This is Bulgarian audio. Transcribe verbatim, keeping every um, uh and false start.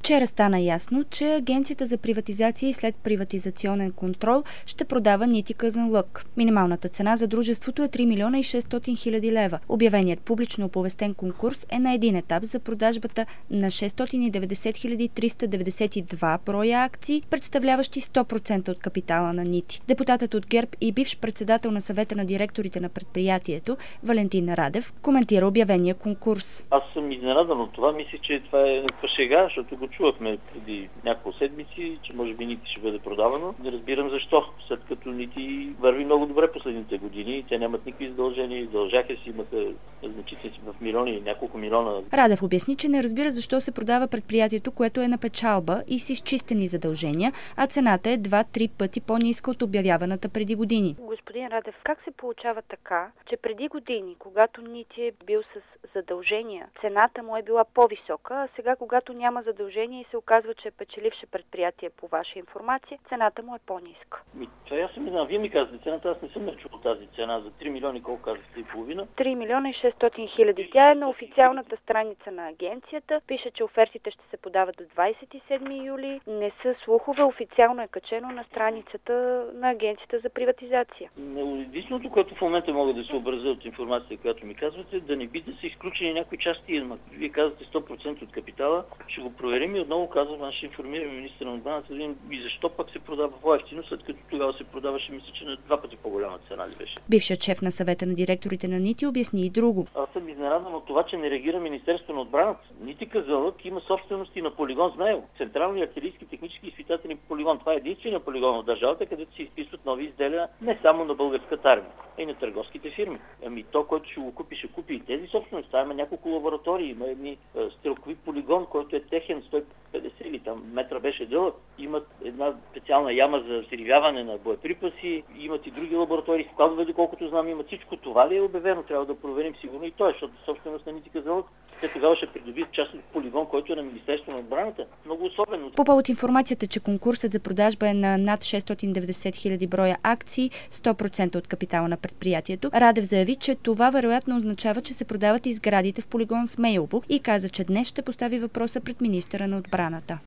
Вчера стана ясно, че Агенцията за приватизация и следприватизационен контрол ще продава нити казан лък. Минималната цена за дружеството е три милиона и шестстотин хиляди лева. Обявеният публично оповестен конкурс е на един етап за продажбата на шестстотин и деветдесет хиляди триста деветдесет и два броя акции, представляващи сто процента от капитала на нити. Депутатът от ГЕРБ и бивш председател на съвета на директорите на предприятието Валентин Радев коментира обявения конкурс. Аз съм изненадан от това. Мисля, че това е някаква шега, защото го чувахме преди няколко седмици, че може би нити ще бъде продавано. Не разбирам защо, след като нити върви много добре последните години. Те нямат никакви задължения, дължаха си, имаха значителни в милиони, няколко милиона. Радев обясни, че не разбира защо се продава предприятието, което е на печалба и с изчистени задължения, а цената е два-три пъти по-ниска от обявяваната преди години. Господин Радев, как се получава така, че преди години, когато нити е бил с задължения, цената му е била по-висока, а сега, когато няма задължения и се оказва, че е печеливше предприятие по ваша информация, цената му е по-ниска? Ми, това аз не знам. Вие ми казвате цената, аз не съм чул тази цена за три милиона, колко казахте и половина? три милиона и шестстотин хиляди. Тя е на официалната страница на агенцията. Пише, че офертите ще се подават до двадесет и седми юли. Не са слухове, официално е качено на страницата на агенцията за приватизация. Единственото, което в момента мога да се образя от информация, която ми казвате, да не би да са изключени някои части. Вие казвате сто процента от капитала. Ще го проверим и отново казвам, аз ще информирам министъра на отбраната да видим и защо пак се продава по-евтино, след като тогава се продаваше, мисля, че на два пъти по-голяма цена ли беше. Бившият шеф на съвета на директорите на нити обясни и друго. Аз съм изненадан от това, че не реагира Министерството на отбраната. Нити казалък има собствености на полигон Змеево. Централния артилерийски технически изпитателен полигон. Това е единствения полигон в държавата, където се изписват нови изделия не само на българската армия, а и на търговските фирми. Ами то, който ще го купи, ще купи и тези собствености. Има няколко лаборатории, има едни е, стрелкови полигон, който е техен сто и петдесет или там метра беше дълъг. Имат една специална яма за взривяване на боеприпаси, имат и други лаборатории, складове, доколкото знам, имат всичко това ли е обявено, трябва да проверим сигурно и той, защото собственост на нити казалък. Те тогава ще придобият част от полигон, който е на Министерството на отбраната. Много особено. По повод информацията, че конкурсът за продажба е на над шестстотин и деветдесет хиляди броя акции, сто процента от капитала на предприятието, Радев заяви, че това вероятно означава, че се продават и сградите в полигон Змеево и каза, че днес ще постави въпроса пред министъра на отбраната.